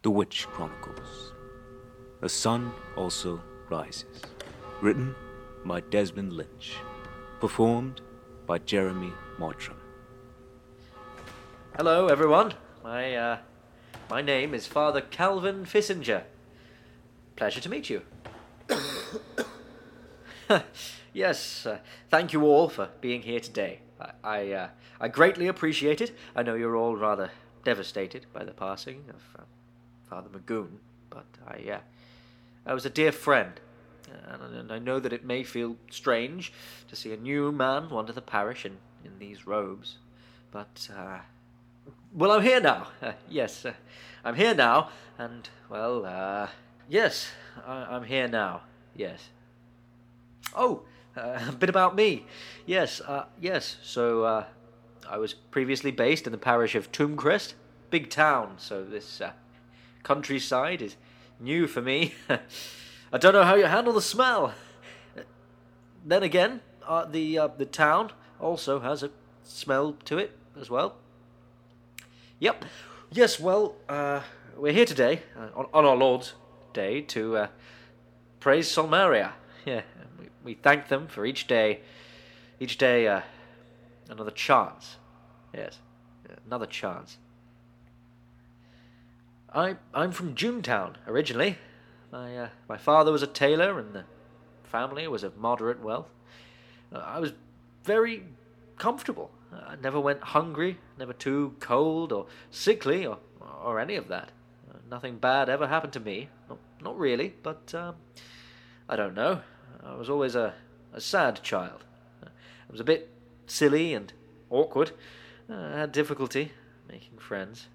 The Witch Chronicles. The Sun Also Rises. Written by Desmond Lynch. Performed by Jeremy Mottram. Hello, everyone. My name is Father Calvin Fissinger. Pleasure to meet you. Yes, thank you all for being here today. I greatly appreciate it. I know you're all rather devastated by the passing of Father Magoon, but I was a dear friend, and I know that it may feel strange to see a new man wander the parish in these robes, but well, I'm here now. Yes, I'm here now, and well, yes, I'm here now. Yes. Oh, a bit about me. Yes. So, I was previously based in the parish of Tombcrest, big town. So this countryside is new for me. I don't know how you handle the smell. Then again, the town also has a smell to it as well. Yep. Yes. Well, we're here today on our Lord's Day to praise Solmaria. Yeah. We thank them for each day, another chance. Yes, another chance. I'm from Junetown originally. My father was a tailor, and the family was of moderate wealth. I was very comfortable. I never went hungry, never too cold or sickly or any of that. Nothing bad ever happened to me. Not really, but I don't know. I was always a sad child. I was a bit silly and awkward. I had difficulty making friends.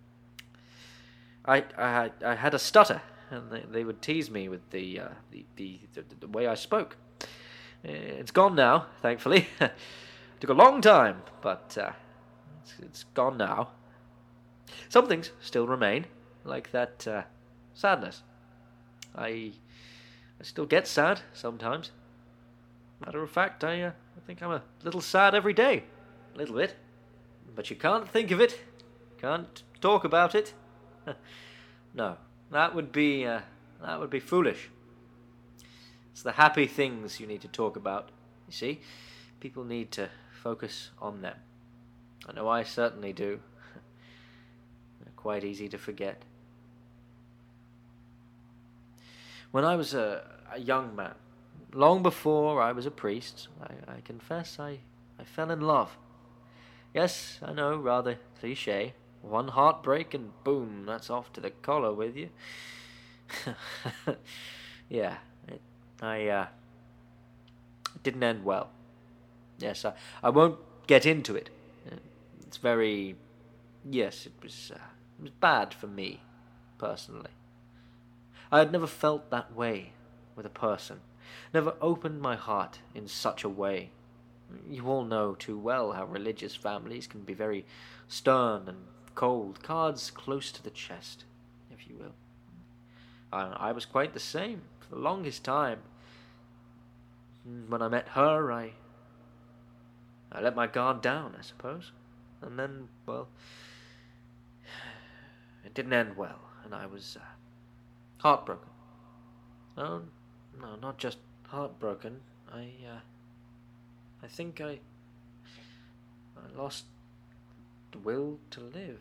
I had a stutter, and they would tease me with the way I spoke. It's gone now, thankfully. It took a long time, but it's gone now. Some things still remain, like that sadness. I still get sad sometimes. Matter of fact, I think I'm a little sad every day. A little bit. But you can't think of it. Can't talk about it. No, that would be foolish. It's the happy things you need to talk about. You see, people need to focus on them. I know I certainly do. They're quite easy to forget. When I was a young man, long before I was a priest, I confess I fell in love. Yes, I know, rather cliché. One heartbreak and boom, that's off to the collar with you. Yeah, it didn't end well. Yes, I won't get into it. It's very... Yes, it was bad for me, personally. I had never felt that way with a person, never opened my heart in such a way. You all know too well how religious families can be very stern and cold, cards close to the chest, if you will. I was quite the same for the longest time. When I met her, I let my guard down, I suppose. And then, well, it didn't end well, and I was heartbroken. No, not just heartbroken. I think I lost the will to live.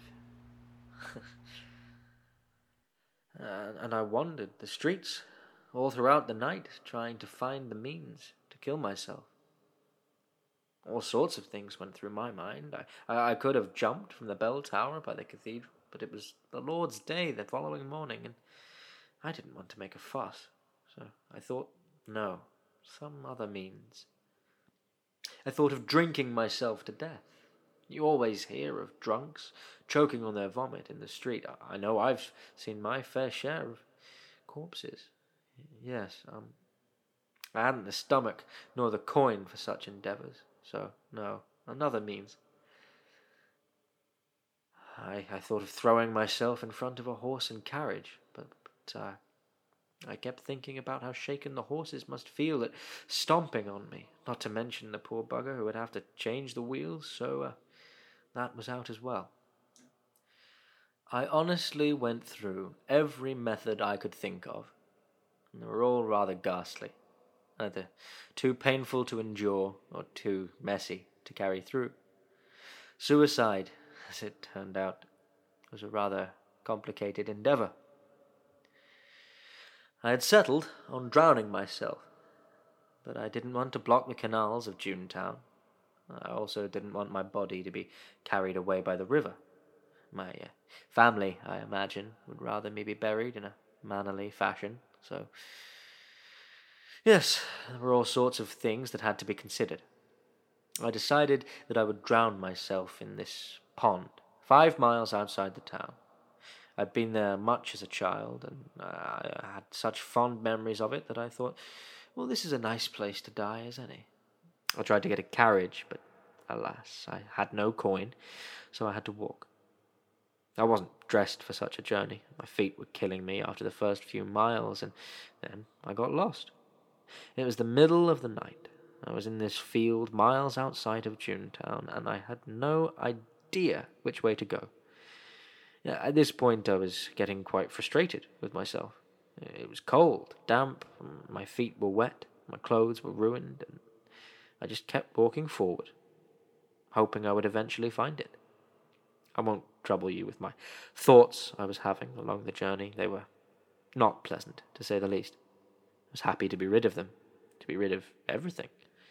And I wandered the streets all throughout the night, trying to find the means to kill myself. All sorts of things went through my mind. I could have jumped from the bell tower by the cathedral, but it was the Lord's Day the following morning, and I didn't want to make a fuss. So I thought, no, some other means. I thought of drinking myself to death. You always hear of drunks choking on their vomit in the street. I know I've seen my fair share of corpses. Yes, I hadn't the stomach nor the coin for such endeavours. So, no, another means. I thought of throwing myself in front of a horse and carriage, but I kept thinking about how shaken the horses must feel at stomping on me, not to mention the poor bugger who would have to change the wheels, so that was out as well. I honestly went through every method I could think of, and they were all rather ghastly, either too painful to endure or too messy to carry through. Suicide, as it turned out, was a rather complicated endeavor. I had settled on drowning myself, but I didn't want to block the canals of Junetown. I also didn't want my body to be carried away by the river. My family, I imagine, would rather me be buried in a mannerly fashion, so... Yes, there were all sorts of things that had to be considered. I decided that I would drown myself in this pond, 5 miles outside the town. I'd been there much as a child, and I had such fond memories of it that I thought, well, this is a nice place to die as any. I tried to get a carriage, but alas, I had no coin, so I had to walk. I wasn't dressed for such a journey. My feet were killing me after the first few miles, and then I got lost. It was the middle of the night. I was in this field miles outside of Junetown, and I had no idea which way to go. At this point, I was getting quite frustrated with myself. It was cold, damp, my feet were wet, my clothes were ruined, and I just kept walking forward, hoping I would eventually find it. I won't trouble you with my thoughts I was having along the journey. They were not pleasant, to say the least. I was happy to be rid of them, to be rid of everything.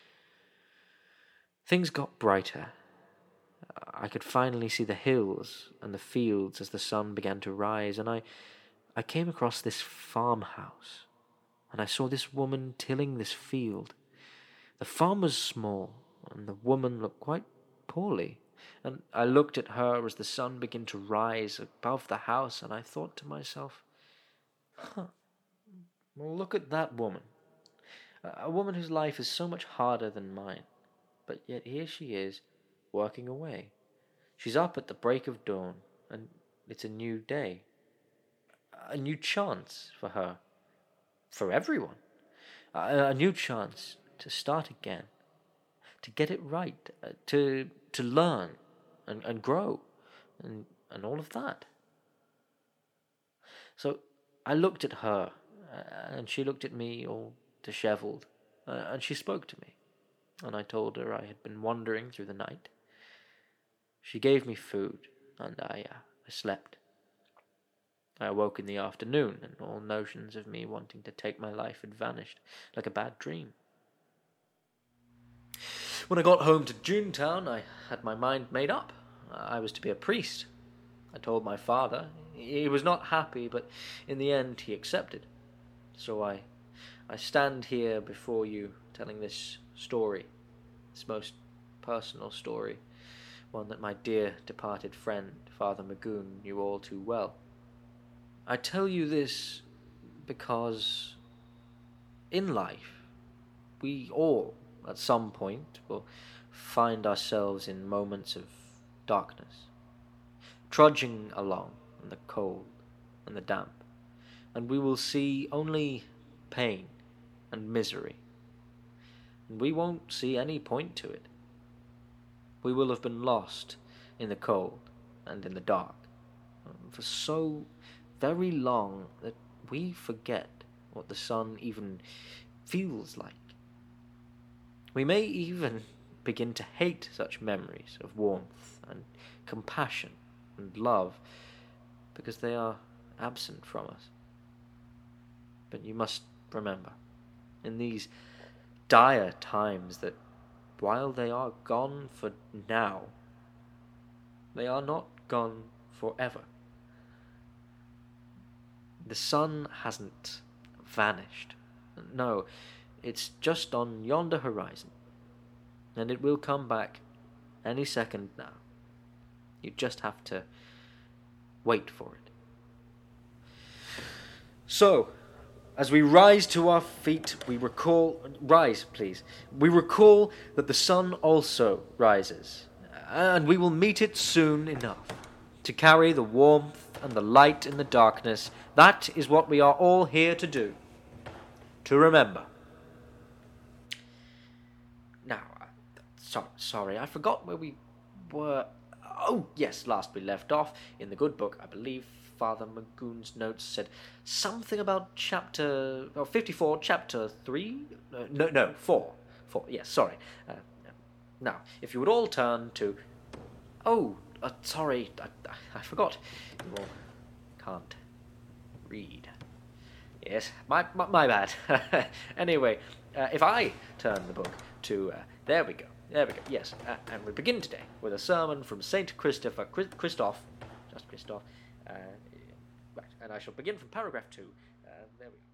Things got brighter. I could finally see the hills and the fields as the sun began to rise, and I came across this farmhouse, and I saw this woman tilling this field. The farm was small, and the woman looked quite poorly, and I looked at her as the sun began to rise above the house, and I thought to myself, well, look at that woman. A woman whose life is so much harder than mine, but yet here she is, working away. She's up at the break of dawn, and it's a new day. A new chance for her, for everyone. A new chance to start again, to get it right, to learn and grow, and all of that. So I looked at her, and she looked at me all disheveled, and she spoke to me, and I told her I had been wandering through the night. She gave me food, and I slept. I awoke in the afternoon, and all notions of me wanting to take my life had vanished like a bad dream. When I got home to Junetown, I had my mind made up. I was to be a priest. I told my father. He was not happy, but in the end he accepted. So I stand here before you telling this story, this most personal story, one that my dear departed friend, Father Magoon, knew all too well. I tell you this because in life, we all, at some point, will find ourselves in moments of darkness, trudging along in the cold and the damp, and we will see only pain and misery, and we won't see any point to it. We will have been lost in the cold and in the dark for so very long that we forget what the sun even feels like. We may even begin to hate such memories of warmth and compassion and love because they are absent from us. But you must remember, in these dire times, that while they are gone for now, they are not gone forever. The sun hasn't vanished. No, it's just on yonder horizon, and it will come back any second now. You just have to wait for it. So, as we rise to our feet, we recall... Rise, please. We recall that the sun also rises, and we will meet it soon enough to carry the warmth and the light in the darkness. That is what we are all here to do. To remember. Now, sorry, I forgot where we were. Oh, yes, last we left off, in the good book, I believe Father Magoon's notes said something about chapter 54, chapter 3? No, 4. 4, yes, sorry. Now, if you would all turn to... Oh, sorry, I forgot. You all can't read. Yes, my bad. Anyway, if I turn the book to... there we go, yes. And we begin today with a sermon from Saint Christopher, Christoph, just Christoph. Right, and I shall begin from paragraph 2. There we go.